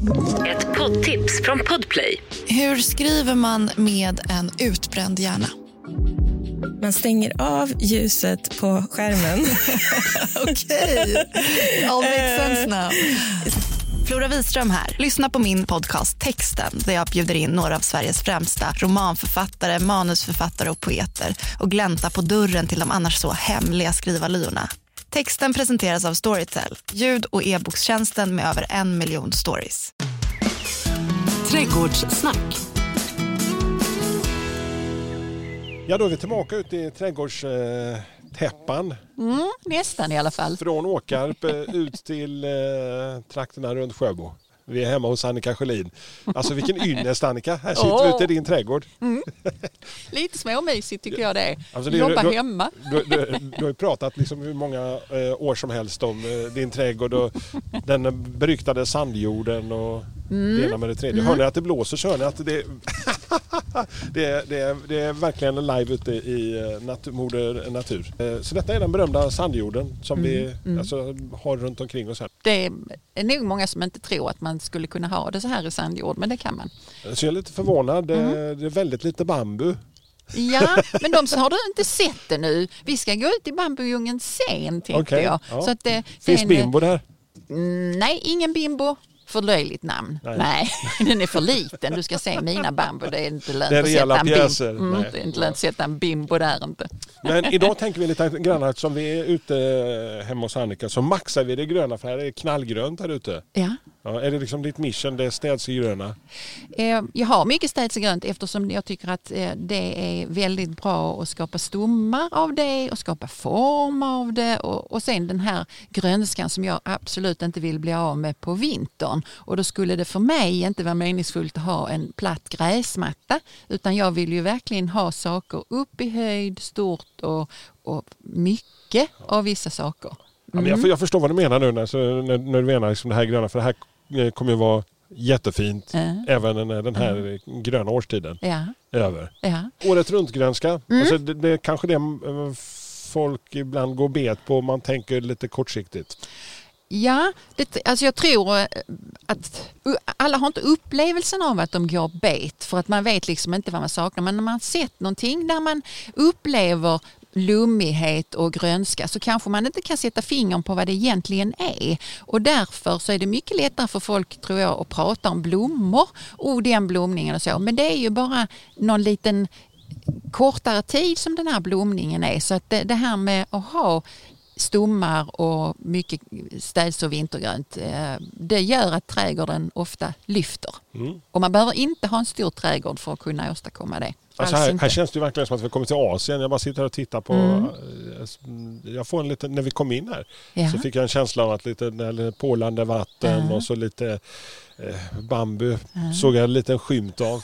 Ett poddtips från Podplay. Hur skriver man med en utbränd hjärna? Man stänger av ljuset på skärmen. Okej, all makes sense now. Flora Wiström här. Lyssna på min podcast Texten där jag bjuder in några av Sveriges främsta romanförfattare, manusförfattare och poeter och glänta på dörren till de annars så hemliga skrivarlyorna. Texten presenteras av Storytel, ljud- och e-bokstjänsten med över 1 miljon stories. Trädgårdssnack. Ja, då är vi tillbaka ute i trädgårdstäppan. Nästan i alla fall. Från Åkarp ut till trakterna runt Sjöbo. Vi är hemma hos Annika Sjölin. Alltså vilken ynnest, Annika. Här sitter vi ute i din trädgård. Lite småmysigt tycker jag det är. Alltså, Jobba hemma. Du har ju pratat liksom hur många år som helst om din trädgård och den beryktade sandjorden och det ena med det tredje. Hör ni att det blåser så hör ni att det är verkligen en live ute i moder natur. Så detta är den berömda sandjorden som vi alltså, har runt omkring oss här. Det är nog många som inte tror att man skulle kunna ha det så här i sandjord, men det kan man. Så jag är lite förvånad. Det är väldigt lite bambu. Ja, men de har du inte sett det nu. Vi ska gå ut i bambudjungeln sen, tänkte jag. Ja. Så att Finns bimbo där? Nej, ingen bimbo. För löjligt namn. Nej, den är för liten. Du ska se mina bambu. Det är inte lönt att sätta en bimbo. Det är inte lönt att sätta en bimbo där inte. Men idag tänker vi lite grann som vi är ute hemma hos Annika så maxar vi det gröna för här är det knallgrönt här ute. Ja. Ja, är det liksom ditt mission, det är städs i gröna? Jag har mycket städs i grönt eftersom jag tycker att det är väldigt bra att skapa stommar av det och skapa form av det och sen den här grönskan som jag absolut inte vill bli av med på vintern. Och då skulle det för mig inte vara meningsfullt att ha en platt gräsmatta utan jag vill ju verkligen ha saker upp i höjd, stort och mycket av vissa saker. Ja, men jag förstår vad du menar nu när du menar liksom det här gröna för det här kommer ju vara jättefint även när den här gröna årstiden är över. Ja. Året runt grönska, alltså det är kanske det folk ibland går bet på om man tänker lite kortsiktigt. Ja, alltså jag tror att alla har inte upplevelsen av att de går bet för att man vet liksom inte vad man saknar. Men när man sett någonting där man upplever lummighet och grönska så kanske man inte kan sätta fingern på vad det egentligen är. Och därför så är det mycket lättare för folk tror jag att prata om blommor och den blomningen och så. Men det är ju bara någon liten kortare tid som den här blomningen är. Så att det här med att ha stommar och mycket städs- och vintergrönt det gör att trädgården ofta lyfter. Och man behöver inte ha en stor trädgård för att kunna åstadkomma det. Alltså här känns det ju verkligen som att vi kommer till Asien. Jag bara sitter och tittar på jag får en liten, när vi kom in här så fick jag en känsla av att lite pålande vatten och så lite bambu såg jag en liten skymt av.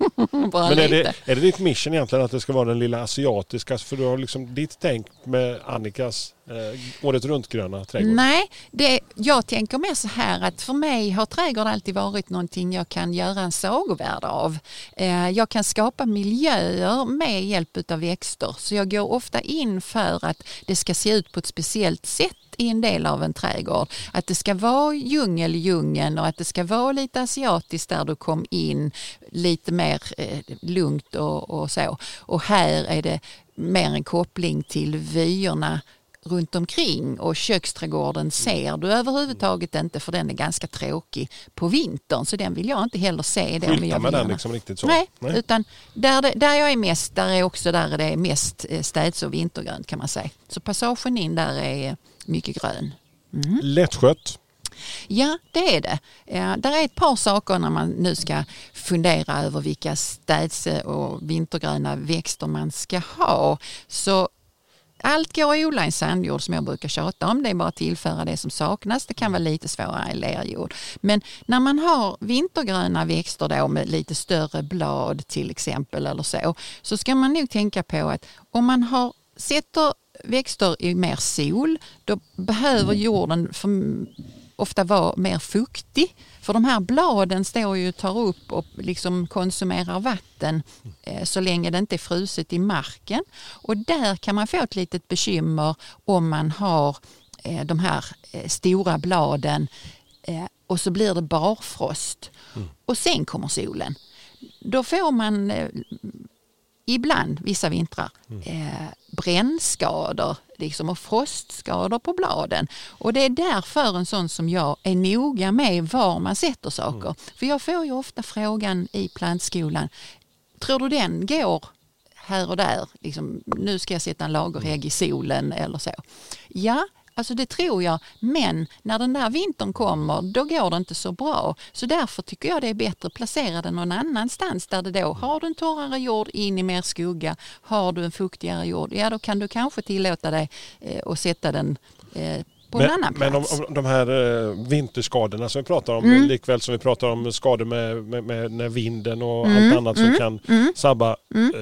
Men är det ditt mission egentligen att det ska vara den lilla asiatiska för du har liksom ditt tänk med Annikas året runt gröna trädgård? Nej, jag tänker mer så här att för mig har trädgård alltid varit någonting jag kan göra en sagovärld av. Jag kan skapa miljöer med hjälp av växter så jag går ofta in för att det ska se ut på ett speciellt sätt i en del av en trädgård. Att det ska vara djungeln och att det ska vara lite asiatiskt där du kom in lite mer lugnt och så. Och här är det mer en koppling till vyerna runt omkring och köksträdgården ser du överhuvudtaget inte för den är ganska tråkig på vintern så den vill jag inte heller se. Skylta med den liksom riktigt så? Nej. Utan där jag är mest, där är också där det är mest städs- och vintergrönt kan man säga. Så passagen in där är mycket grön. Lättskött? Ja, det är det. Där är ett par saker när man nu ska fundera över vilka städs- och vintergröna växter man ska ha. Så allt går att odla i sandjord som jag brukar tjata om. Det är bara att tillföra det som saknas. Det kan vara lite svårare i lerjord. Men när man har vintergröna växter då med lite större blad till exempel eller så ska man nog tänka på att om man sätter växter i mer sol då behöver jorden ofta vara mer fuktig. För de här bladen står ju och tar upp och liksom konsumerar vatten så länge det inte är fruset i marken. Och där kan man få ett litet bekymmer om man har de här stora bladen och så blir det barfrost. Och sen kommer solen. Då får man ibland, vissa vintrar, brännskador liksom, och frostskador på bladen. Och det är därför en sån som jag är noga med var man sätter saker. För jag får ju ofta frågan i plantskolan, tror du den går här och där? Liksom, nu ska jag sätta en lagerhägg i solen eller så. Ja, alltså det tror jag, men när den där vintern kommer, då går det inte så bra. Så därför tycker jag det är bättre att placera den någon annanstans där det då, har du en torrare jord in i mer skugga, har du en fuktigare jord, ja då kan du kanske tillåta dig att sätta den på en annan plats. Men om de här vinterskadorna som vi pratar om, likväl som vi pratar om skador med vinden och allt annat som kan sabba,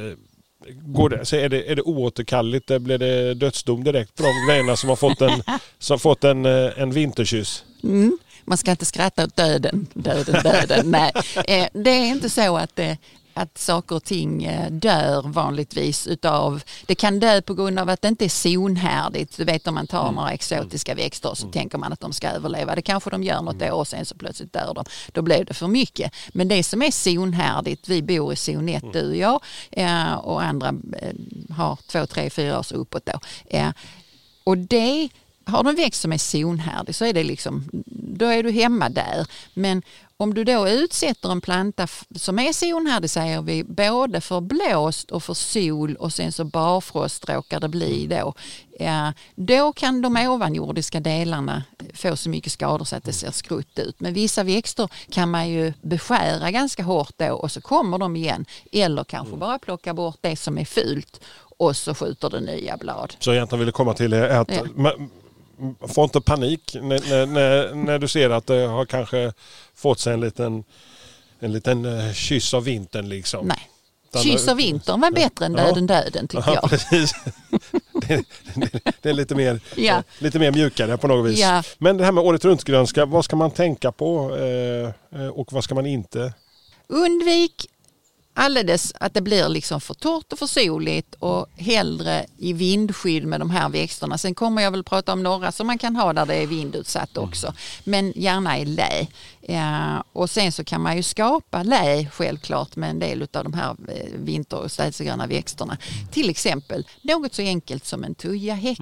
går det, så är det oåterkalligt? Blir det dödsdom direkt på de grejerna som har fått en vinterkyss? Man ska inte skratta åt döden. Nej, det är inte så att saker och ting dör vanligtvis utav, det kan dö på grund av att det inte är zonhärdigt. Du vet, om man tar några exotiska växter så tänker man att de ska överleva. Det kanske de gör något år och sen så plötsligt dör de. Då blev det för mycket. Men det som är zonhärdigt, vi bor i zon 1, du och jag, och andra har 2, 3, 4 år så uppåt då. Och det har du en växt som är zonhärdig så är det liksom, då är du hemma där. Men om du då utsätter en planta som är zonhärdig, säger vi, både för blåst och för sol och sen så barfrost råkar det bli då kan de ovanjordiska delarna få så mycket skador så att det ser skrutt ut. Men vissa växter kan man ju beskära ganska hårt då och så kommer de igen. Eller kanske bara plocka bort det som är fult och så skjuter det nya blad. Så egentligen vill komma till att få inte panik när du ser att det har kanske fått sig en liten kyss av vintern liksom. Nej. Kyss av vintern var bättre än döden tycker jag. Precis. Det är lite mer mjukare på något vis. Ja. Men det här med året runt-grönska, vad ska man tänka på och vad ska man inte? Undvik alldeles att det blir liksom för torrt och för soligt och hellre i vindskydd med de här växterna. Sen kommer jag väl prata om några som man kan ha där det är vindutsatt också. Men gärna i lä. Och sen så kan man ju skapa lä självklart med en del av de här vinter- och städsegröna växterna. Till exempel något så enkelt som en tujahäck.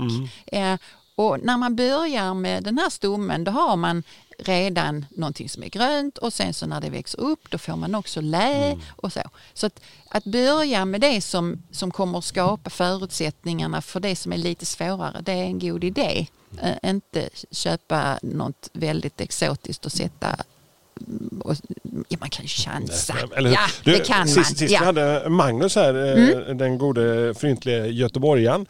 Och när man börjar med den här stommen då har man redan någonting som är grönt och sen så när det växer upp då får man också lä och så. Så att börja med det som kommer att skapa förutsättningarna för det som är lite svårare, det är en god idé. Inte köpa något väldigt exotiskt och sätta. Och, man kan ju chansa. Det kan man. Sist vi hade Magnus här, den gode fryntliga göteborgaren,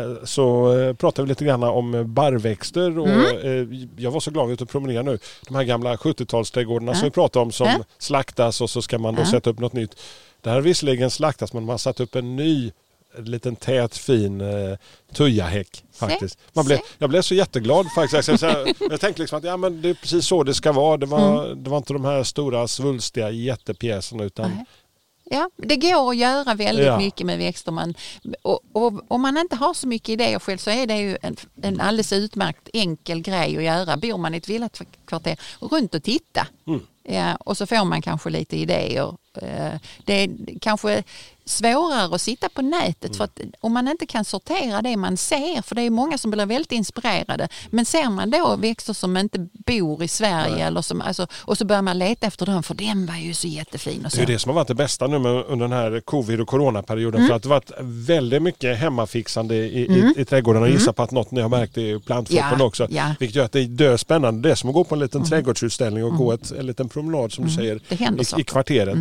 så pratade vi lite grann om barrväxter och jag var så glad att promenera nu. De här gamla 70-talsträdgårdarna som vi pratade om som slaktas och så ska man då sätta upp något nytt. Det här har visserligen slaktats men man har satt upp en ny liten tät fin tujahäck faktiskt. Jag blev så jätteglad faktiskt. Jag tänkte liksom att men det är precis så det ska vara. Det var inte de här stora svulstiga jättepjäserna utan ja, det går att göra väldigt mycket med växter. Och om man inte har så mycket idéer själv så är det ju en alldeles utmärkt enkel grej att göra. Bor man i ett villattkvarter runt och titta. Och så får man kanske lite idéer. Det är kanske svårare att sitta på nätet för att om man inte kan sortera det man ser, för det är många som blir väldigt inspirerade, men ser man då växter som inte bor i Sverige eller som, och så börjar man leta efter dem för den var ju så jättefin. Och så. Det är det som har varit det bästa nu under den här covid- och coronaperioden för att det har varit väldigt mycket hemmafixande i trädgården och gissa på att något ni har märkt i plantfoppen också. Vilket gör att det är döspännande. Det är som att gå på en liten trädgårdsutställning och gå en liten promenad som du säger i kvarteret.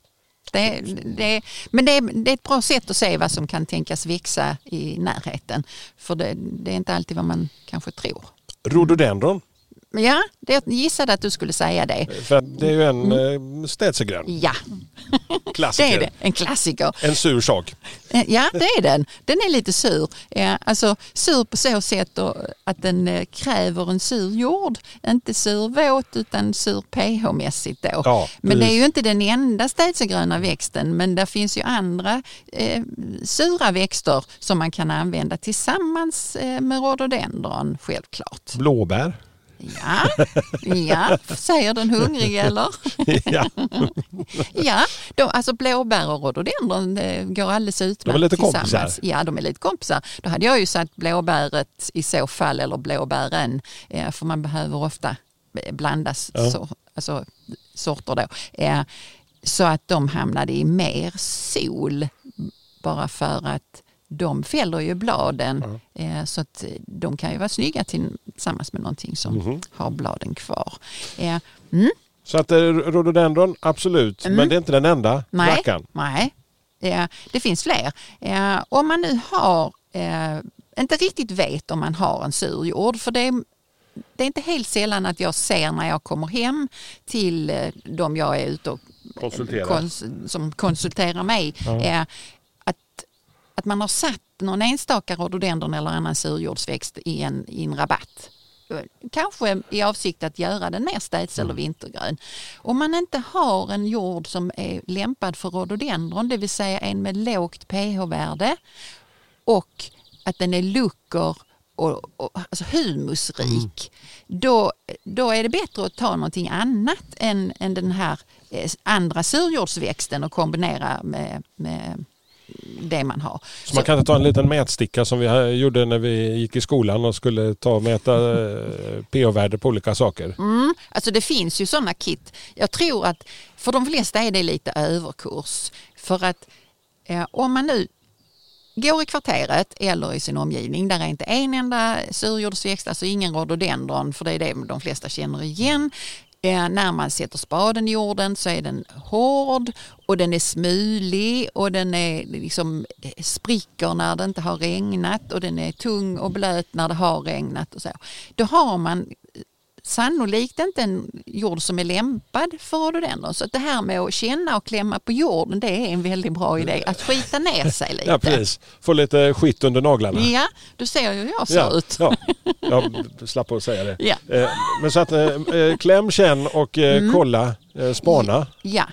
Men det är ett bra sätt att se vad som kan tänkas växa i närheten. För det är inte alltid vad man kanske tror. Rhododendron? Ja, jag gissade att du skulle säga det. För det är ju en städsegrön. Ja, klassiker. Det är det. En klassiker. En sur sak. Ja, det är den. Den är lite sur. Alltså sur på så sätt att den kräver en sur jord. Inte sur våt utan sur pH-mässigt då. Ja, men det är ju inte den enda städsegröna växten. Men det finns ju andra sura växter som man kan använda tillsammans med rhododendron självklart. Blåbär? Ja, säger den hungrig eller? Ja. Ja, alltså blåbär och rhododendron går alldeles utmärkt. De är lite tillsammans. kompisar. Ja, de är lite kompisar. Då hade jag ju sagt blåbäret i så fall, eller blåbären, för man behöver ofta blandas alltså, sorter då. Så att de hamnade i mer sol, bara för att de fäller ju bladen så att de kan ju vara snygga tillsammans med någonting som har bladen kvar. Så att rhododendron, absolut, men det är inte den enda rackaren. Nej, det finns fler. Om man nu har inte riktigt vet om man har en sur jord, för det är inte helt sällan att jag ser när jag kommer hem till de jag är ute och som konsulterar mig att man har satt någon enstaka rhododendron eller annan surjordsväxt i en rabatt. Kanske i avsikt att göra den mer städs- eller vintergrön. Om man inte har en jord som är lämpad för rhododendron, det vill säga en med lågt pH-värde och att den är lucker och alltså humusrik, då är det bättre att ta någonting annat än den här andra surjordsväxten och kombinera med det man har. Så man kan inte ta en liten mätsticka som vi gjorde när vi gick i skolan och skulle ta och mäta pH-värde på olika saker? Alltså det finns ju sådana kit. Jag tror att för de flesta är det lite överkurs. För att om man nu går i kvarteret eller i sin omgivning, där är inte en enda surjordsväxt, alltså ingen rhododendron, för det är det de flesta känner igen. När man sätter spaden i jorden så är den hård och den är smulig och den är liksom spricker när det inte har regnat och den är tung och blöt när det har regnat och så. Då har man sannolikt inte en jord som är lämpad för rhododendron. Så det här med att känna och klämma på jorden, det är en väldigt bra idé. Att skita ner sig lite. Ja, precis. Få lite skit under naglarna. Ja, du ser ju hur jag ser ut. Ja, jag slapp att säga det. Ja. Men så att kläm, känn och kolla, spana. Ja,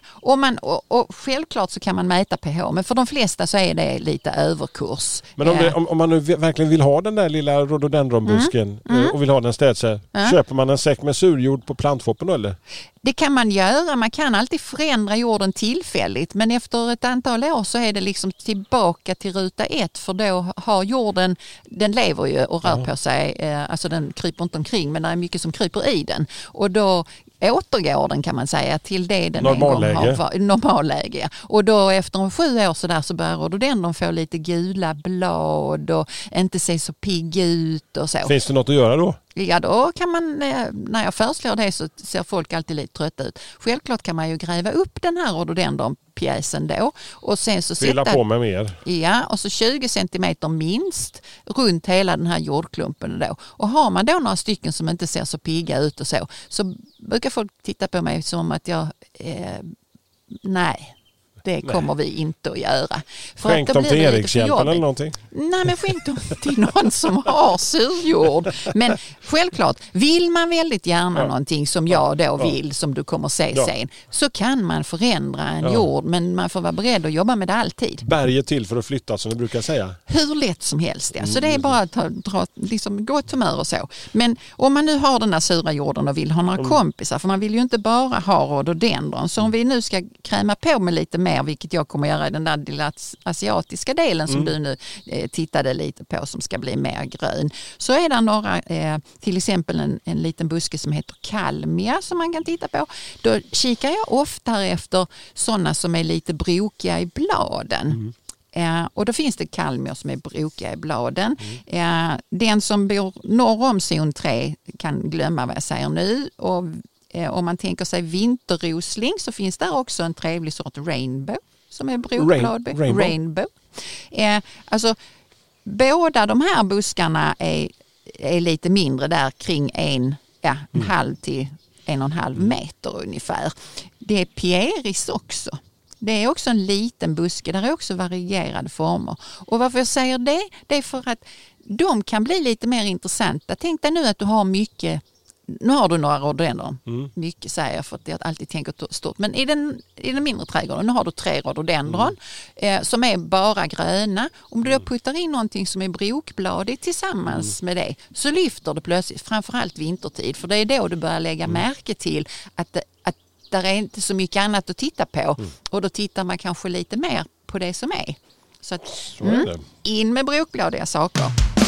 och självklart så kan man mäta pH, men för de flesta så är det lite överkurs. Men om man nu verkligen vill ha den där lilla rhododendronbusken och vill ha den städse, köper man en säck med surjord på plantfoppen då, eller? Det kan man göra. Man kan alltid förändra jorden tillfälligt, men efter ett antal år så är det liksom tillbaka till ruta 1, för då har jorden, den lever ju och rör på sig, alltså den kryper inte omkring, men det är mycket som kryper i den, och då återgår den, kan man säga, till det den normalläge. En gång har normalläge. Ja. Och då efter 7 år så där så börjar rhododendron få lite gula blad och inte se så pigg ut och så. Finns det något att göra då? Ja, då kan man, när jag föreslår det så ser folk alltid lite trötta ut. Självklart kan man ju gräva upp den här rhododendronpjäsen då och sen så fylla på med mer. Ja, och så 20 centimeter minst runt hela den här jordklumpen då. Och har man då några stycken som inte ser så pigga ut och så brukar folk titta på mig som att jag nej. Det kommer vi inte att göra. Skänk dem till Erikshjälpen eller någonting? Nej, men skänk dem till någon som har surjord. Men självklart, vill man väldigt gärna någonting som jag då vill, som du kommer se sen, så kan man förändra en jord, men man får vara beredd att jobba med det alltid. Berget till för att flytta, som vi brukar säga. Hur lätt som helst, ja. Så det är bara att liksom, gott humör och så. Men om man nu har den här sura jorden och vill ha några kompisar, för man vill ju inte bara ha rhododendron, så om vi nu ska kräma på med lite mer, vilket jag kommer göra i den där lilla asiatiska delen som du nu tittade lite på, som ska bli mer grön, så är det några, till exempel en liten buske som heter kalmia som man kan titta på. Då kikar jag ofta efter sådana som är lite brokiga i bladen. Och då finns det kalmier som är brokiga i bladen. Den som bor norr om zon 3 kan glömma vad jag säger nu, och om man tänker sig vinterrosling så finns där också en trevlig sort rainbow som är brokblad. Rainbow. Alltså båda de här buskarna är lite mindre, där kring en halv till 1,5 meter ungefär. Det är pieris också. Det är också en liten buske, där är också varierade former. Och varför jag säger det är för att de kan bli lite mer intressanta. Tänk dig nu att du har mycket nu har du några rhododendron. Mycket säger jag för att jag alltid tänker stort. Men i den mindre trädgården, nu har du 3 rhododendron som är bara gröna. Om du då puttar in någonting som är brokbladigt tillsammans med det, så lyfter det plötsligt, framförallt vintertid. För det är då du börjar lägga märke till att där är inte så mycket annat att titta på. Och då tittar man kanske lite mer på det som är. Så att, in med brokbladiga saker.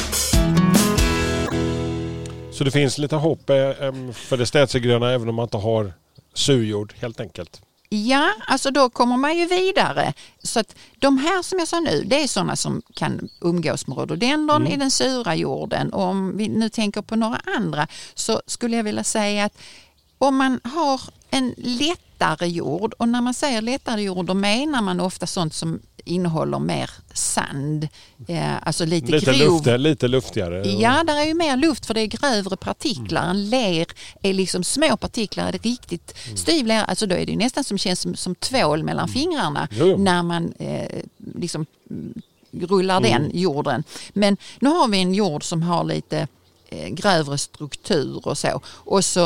Så det finns lite hopp för det städsegröna även om man inte har surjord helt enkelt? Ja, alltså då kommer man ju vidare. Så att de här som jag sa nu, det är sådana som kan umgås med rhododendron i den sura jorden. Och om vi nu tänker på några andra så skulle jag vilja säga att om man har en lättare jord, och när man säger lättare jord då menar man ofta sånt som innehåller mer sand, alltså lite grov. Lite luftigare. Ja, där är ju mer luft för det är grövre partiklar. En ler är liksom små partiklar, är det riktigt styv ler, alltså då är det nästan som känns som tvål mellan fingrarna när man liksom rullar den jorden. Men nu har vi en jord som har lite grövre struktur och så. Och så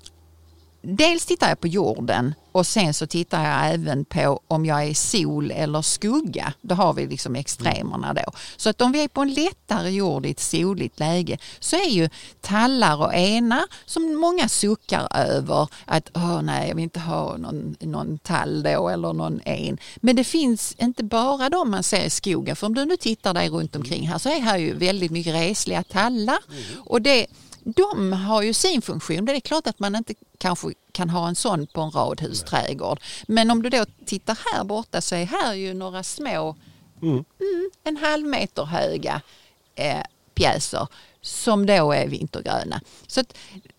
dels tittar jag på jorden och sen så tittar jag även på om jag är sol eller skugga. Då har vi liksom extremerna då. Så att om vi är på en lättare jord i ett soligt läge så är ju tallar och enar som många suckar över att nej, jag vill inte ha någon tall då eller någon en. Men det finns inte bara de man ser i skogen. För om du nu tittar där runt omkring här så är här ju väldigt mycket resliga tallar. Och de har ju sin funktion. Det är klart att man inte kanske kan ha en sån på en radhusträdgård. Men om du då tittar här borta så är här ju några små en halv meter höga pjäser som då är vintergröna. Så att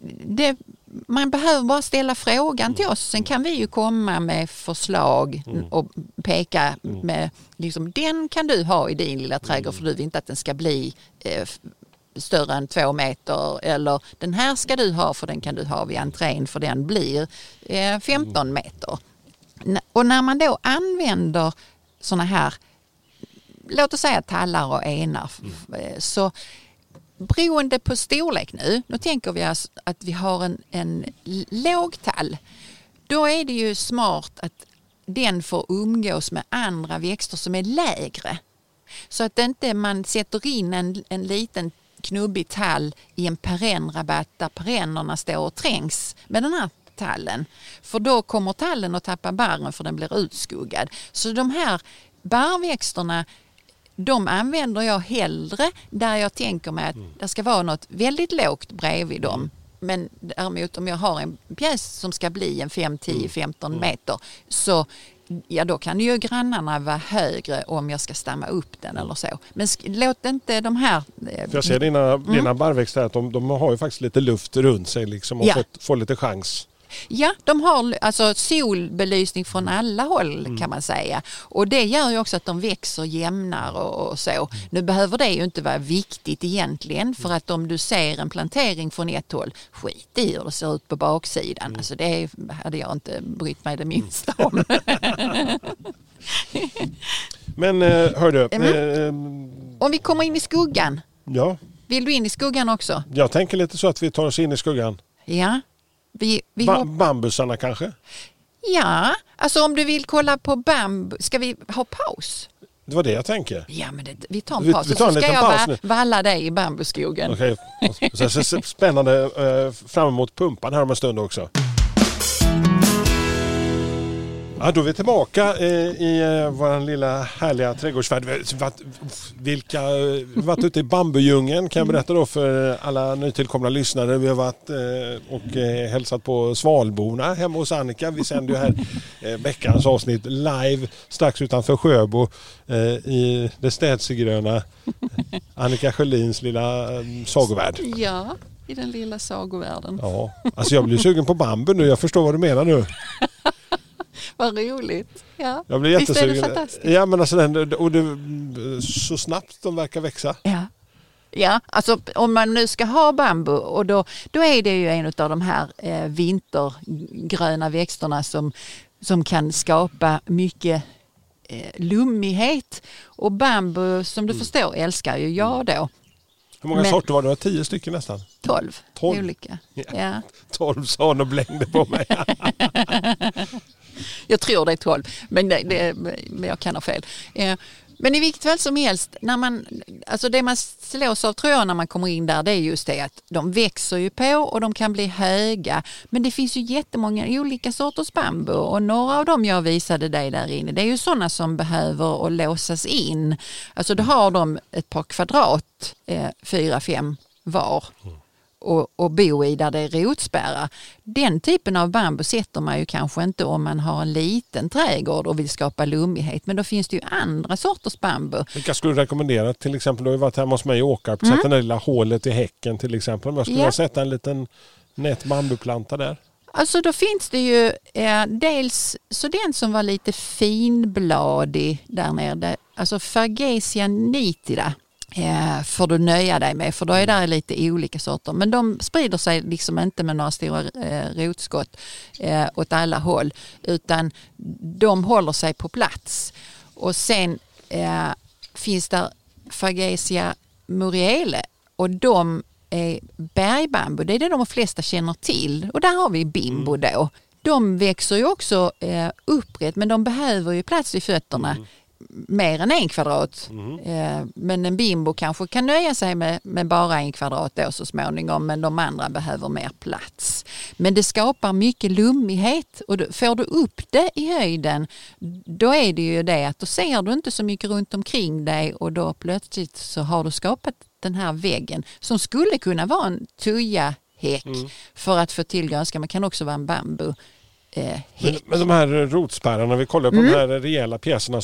man behöver bara ställa frågan till oss. Sen kan vi ju komma med förslag och peka med liksom, den kan du ha i din lilla trädgård för du vill inte att den ska bli större än 2 meter, eller den här ska du ha för den kan du ha vid entrén för den blir 15 meter. Och när man då använder såna här, låt oss säga tallar och enar, så beroende på storlek nu tänker vi att vi har en låg tall. Då är det ju smart att den får umgås med andra växter som är lägre. Så att inte man sätter in en liten knubbig tall i en perennrabatt där perennerna står och trängs med den här tallen. För då kommer tallen att tappa barren för den blir utskuggad. Så de här barrväxterna, de använder jag hellre där jag tänker mig att det ska vara något väldigt lågt bredvid dem. Men däremot om jag har en pjäs som ska bli en 5, 10, 15 meter så då kan ju grannarna vara högre om jag ska stamma upp den eller så. Men låt inte de här... För jag ser dina barrväxter att de har ju faktiskt lite luft runt sig liksom och får lite chans. Ja, de har alltså solbelysning från alla håll kan man säga. Och det gör ju också att de växer jämnare och så. Nu behöver det ju inte vara viktigt egentligen för att om du ser en plantering från ett håll, skit i hur det ser ut på baksidan. Alltså det hade jag inte brytt mig det minsta om. Men hördu... om vi kommer in i skuggan. Ja. Vill du in i skuggan också? Jag tänker lite så att vi tar oss in i skuggan. Ja. Bambusarna kanske? Ja, alltså om du vill kolla på ska vi ha paus? Det var det jag tänker. Ja, men vi tar en paus. Vi tar en liten paus nu. Valla dig i bambuskogen. Okej. Spännande fram emot pumpan här om en stund också. Ja, då är vi tillbaka i vår lilla härliga trädgårdsfärd. Vi har varit ute i bambudjungeln kan jag berätta då för alla nytillkomna lyssnare. Vi har varit och hälsat på Svalborna hemma hos Annika. Vi sänder ju här veckans avsnitt live strax utanför Sjöbo i det städsegröna Annika Sjölins lilla sagovärld. Ja, i den lilla sagovärlden. Ja, alltså jag blir sugen på bambu nu. Jag förstår vad du menar nu. Vad roligt. Ja. Jag blir jättesugen. Visst är det fantastiskt? Ja, men alltså så snabbt de verkar växa. Ja, alltså om man nu ska ha bambu och då är det ju en av de här vintergröna växterna som kan skapa mycket lummighet. Och bambu, som du förstår, älskar ju jag då. Hur många sorter var det? Det var 10 stycken nästan. 12 olika. Ja. 12 sa han och blängde på mig. Jag tror det är 12, men jag kan ha fel. Men i vilket fall som helst, det man slås av tror jag när man kommer in där, det är just det att de växer ju på och de kan bli höga. Men det finns ju jättemånga olika sorters bambu och några av dem jag visade dig där inne, det är ju sådana som behöver att låsas in. Alltså då har de ett par kvadrat, 4-5 var. Och bo i där det är rotspärrar. Den typen av bambu sätter man ju kanske inte om man har en liten trädgård och vill skapa lummighet. Men då finns det ju andra sorters bambu. Vilka skulle du rekommendera? Till exempel, du har ju varit hemma hos mig i Åkarp. Sätta det lilla hålet i häcken till exempel. Om jag skulle sätta en liten nät bambuplanta där. Alltså då finns det ju dels så den som var lite finbladig där nere. Alltså Fargesia nitida. Får du nöja dig med, för då är det lite olika sorter, men de sprider sig liksom inte med några stora rotskott åt alla håll, utan de håller sig på plats. Och sen finns där Fargesia muriele och de är bergbambu, det är det de flesta känner till, och där har vi bimbo då. De växer ju också upprätt, men de behöver ju plats i fötterna. Mer än 1 kvadrat. Men en bimbo kanske kan nöja sig med bara 1 kvadrat då så småningom, men de andra behöver mer plats. Men det skapar mycket lummighet, och får du upp det i höjden, då är det ju det att då ser du inte så mycket runt omkring dig, och då plötsligt så har du skapat den här väggen som skulle kunna vara en tujahäck för att få till grönska, men kan också vara en bambu. Men de här rotspärrarna, vi kollar på de här rejäla pjäserna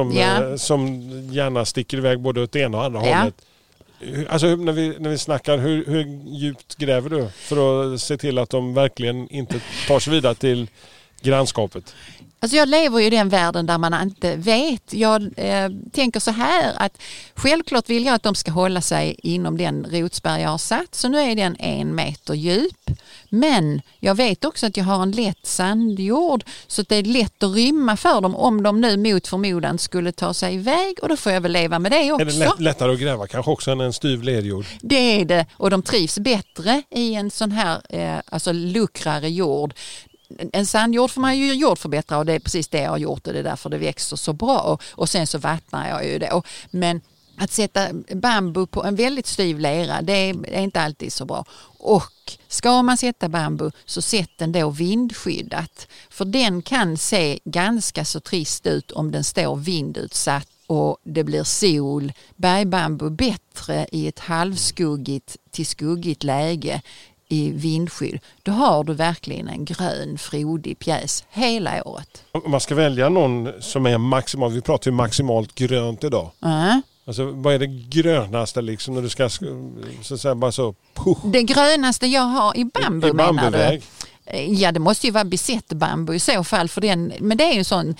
som gärna sticker iväg både åt ena och andra hållet. Alltså när vi snackar, hur djupt gräver du för att se till att de verkligen inte tar sig vidare till grannskapet? Alltså jag lever ju i den världen där man inte vet. Jag tänker så här att självklart vill jag att de ska hålla sig inom den rotspärr jag har satt. Så nu är den 1 meter djup. Men jag vet också att jag har en lätt sandjord, så att det är lätt att rymma för dem om de nu mot förmodan skulle ta sig iväg, och då får jag väl leva med det också. Är det lättare att gräva kanske också än en styv lerjord? Det är det, och de trivs bättre i en sån här luckrare jord. En sandjord får man ju jordförbättra, och det är precis det jag har gjort, och det är därför det växer så bra. Och sen så vattnar jag ju det. Men att sätta bambu på en väldigt styv lera, det är inte alltid så bra. Och ska man sätta bambu, så sätt den då vindskyddat. För den kan se ganska så trist ut om den står vindutsatt och det blir sol. Bergbambu bättre i ett halvskuggigt till skuggigt läge i vindskydd. Då har du verkligen en grön, frodig pjäs hela året. Om man ska välja någon som är maximalt, vi pratar ju maximalt grönt idag. Alltså, vad är det grönaste liksom när du ska så att säga bara så... Det grönaste jag har i bambu menar du? Ja, det måste ju vara bisettbambu i så fall, för den, men det är ju sån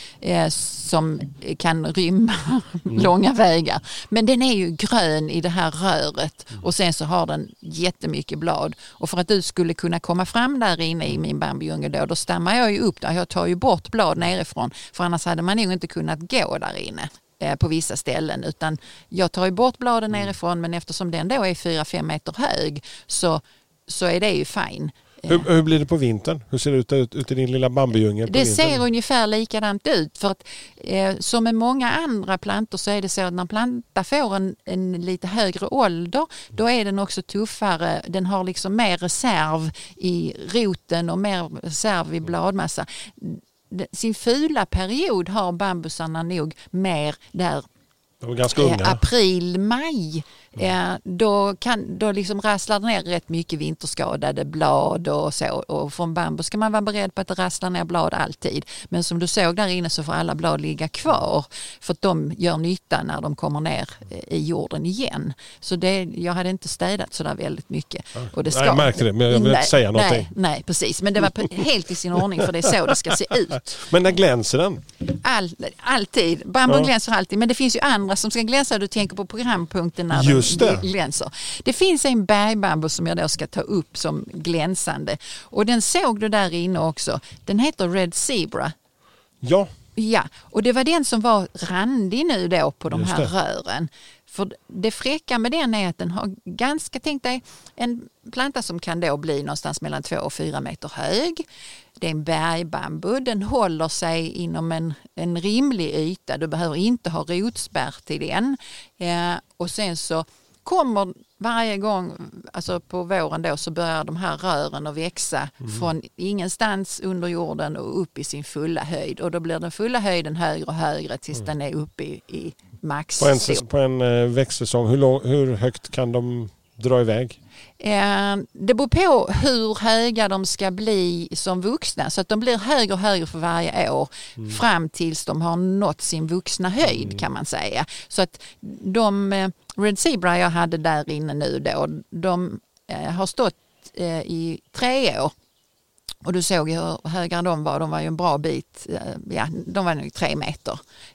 som kan rymma långa vägar. Men den är ju grön i det här röret, och sen så har den jättemycket blad. Och för att du skulle kunna komma fram där inne i min bambujungel då stammar jag ju upp där. Jag tar ju bort blad nerifrån, för annars hade man nog inte kunnat gå där inne på vissa ställen, utan jag tar ju bort bladen nerifrån, men eftersom den då är 4-5 meter hög så är det ju fine. Hur blir det på vintern? Hur ser det ut i din lilla bambujungel? Det ser ungefär likadant ut, för att som med många andra plantor så är det så att när planta får en lite högre ålder, då är den också tuffare. Den har liksom mer reserv i roten och mer reserv i bladmassa. Sin fula period har bambusarna nog mer där april, maj. Då liksom rasslar det ner rätt mycket vinterskadade blad och så. Och från bambu ska man vara beredd på att det rasslar ner blad alltid. Men som du såg där inne så får alla blad ligga kvar, för att de gör nytta när de kommer ner i jorden igen. Så jag hade inte städat så där väldigt mycket. Och det jag märkte det, men jag vill inte säga någonting. Nej, precis. Men det var helt i sin ordning, för det är så det ska se ut. Men när glänser den? Alltid. Bambu glänser alltid. Men det finns ju andra som ska glänsa. Du tänker på programpunkten när glänser. Det finns en bergbambu som jag då ska ta upp som glänsande. Och den såg du där inne också. Den heter Red Zebra. Ja. Ja, och det var den som var randig nu då på de här rören. För det fräcka med den är att den har ganska, tänk dig en planta som kan då bli någonstans mellan 2 och 4 meter hög. Det är en bergbambu, den håller sig inom en rimlig yta. Du behöver inte ha rotspärr till den. Och sen så kommer varje gång, alltså på våren då, så börjar de här rören att växa från ingenstans under jorden och upp i sin fulla höjd. Och då blir den fulla höjden högre och högre tills den är uppe i max. På en växtsäsong, hur högt kan de dra iväg? Det beror på hur höga de ska bli som vuxna, så att de blir högre och högre för varje år fram tills de har nått sin vuxna höjd, kan man säga. Så att de Red Zebra jag hade där inne nu då, de har stått i 3 år. Och du såg hur höga de var ju en bra bit, de var nog 3 meter.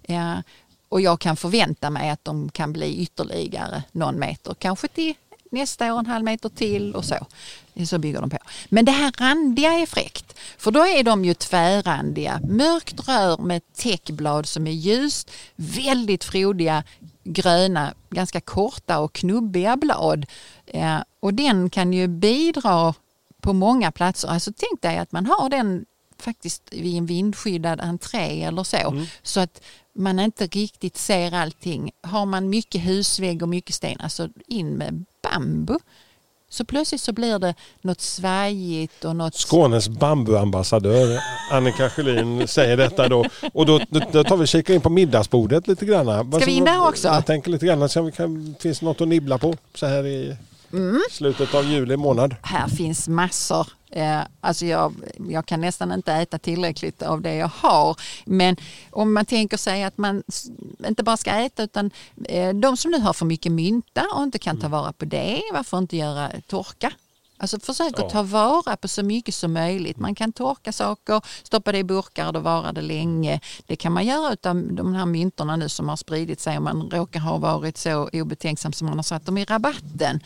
Och jag kan förvänta mig att de kan bli ytterligare någon meter, kanske till nästa år 1,5 meter till och så bygger de på. Men det här randiga är fräckt, för då är de ju tvärrandiga. Mörkt rör med täckblad som är ljust, väldigt frodiga, gröna, ganska korta och knubbiga blad. Och den kan ju bidra på många platser. Alltså tänk dig att man har den faktiskt vid en vindskyddad entré eller så. Så att man inte riktigt ser allting. Har man mycket husvägg och mycket sten, alltså in med bambu, så plötsligt så blir det något svajigt och något... Skånes bambuambassadör Annika Sjölin säger detta då. Och då tar vi kika in på middagsbordet lite grann. Ska vi in där också? Jag tänker lite grann så finns något att nibbla på så här i slutet av juli månad. Här finns massor. Alltså jag kan nästan inte äta tillräckligt av det jag har. Men om man tänker sig att man inte bara ska äta, utan de som nu har för mycket mynta och inte kan ta vara på det, varför inte göra torka? Alltså försök att ta vara på så mycket som möjligt. Man kan torka saker, stoppa det i burkar och då varar det länge. Det kan man göra utan de här myntorna nu som har spridit sig, om man råkar ha varit så obetänksam som man har satt dem i rabatten.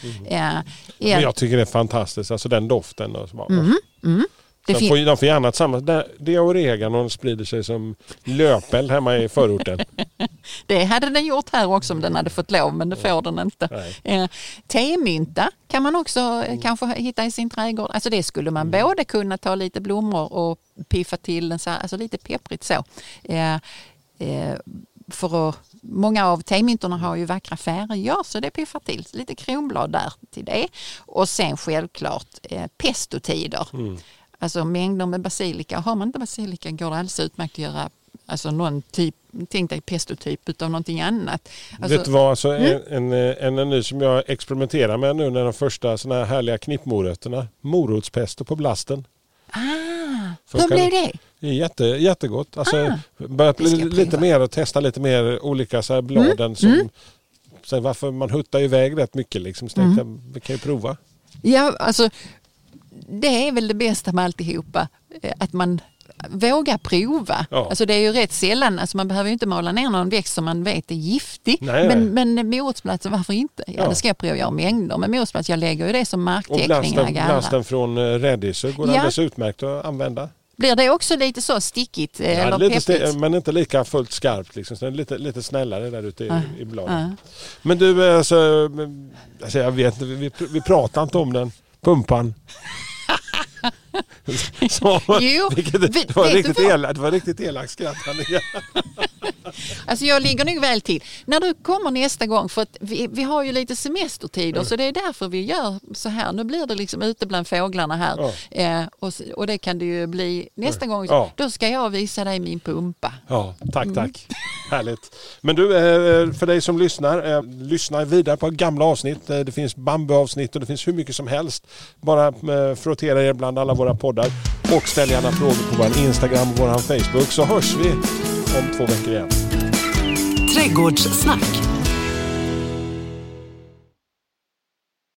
Men jag tycker det är fantastiskt, alltså den doften. Och så bara, de får gärna samma. Det är oreganon sprider sig som löpeld hemma i förorten. Det hade den gjort här också om den hade fått lov, men det får den inte. Temynta kan man också kanske hitta i sin trädgård. Alltså det skulle man både kunna ta lite blommor och piffa till den så här, alltså lite pepprigt så. För många av temyntorna har ju vackra färger, så det piffar till lite kronblad där till det. Och sen självklart pestotider. Alltså mängder med basilika. Har man inte basilika går det alldeles utmärkt att göra alltså någon typ, tänk dig pestotyp utav någonting annat. Alltså, vet du vad, alltså en ny som jag experimenterar med nu när de första såna här härliga knippmorötterna, morotspesto på blasten. Hur blev det? Det är jättegott. Alltså börja bli lite mer och testa lite mer olika så här bladen som sen varför man huttar iväg rätt mycket liksom, så tänkte jag, vi kan ju prova. Ja, alltså det är väl det bästa med alltihopa, att man vågar prova. Alltså det är ju rätt sällan, alltså man behöver ju inte måla ner någon växt som man vet är giftig. Men morotsplatser, varför inte? Det ska jag prova göra mängder med morotsplatser. Jag lägger ju det som marktäckning. Och blasten från rädisor går alldeles utmärkt att använda. Blir det också lite så stickigt eller lite men inte lika fullt skarpt liksom, så lite snällare där ute i bladet. Men du, alltså jag vet, vi pratar inte om den pumpan. Så, det var riktigt elakt skratt. Alltså jag ligger nog väl till. När du kommer nästa gång, för att vi har ju lite semestertider, så det är därför vi gör så här. Nu blir det liksom ute bland fåglarna här. Och det kan det ju bli nästa gång. Då ska jag visa dig min pumpa. Ja, tack. Härligt. Men du, för dig som lyssnar vidare på gamla avsnitt. Det finns bambuavsnitt och det finns hur mycket som helst. Bara frottera er bland alla våra poddar och ställ gärna frågor på vår Instagram och vår Facebook, så hörs vi om 2 veckor igen. Trädgårdssnack.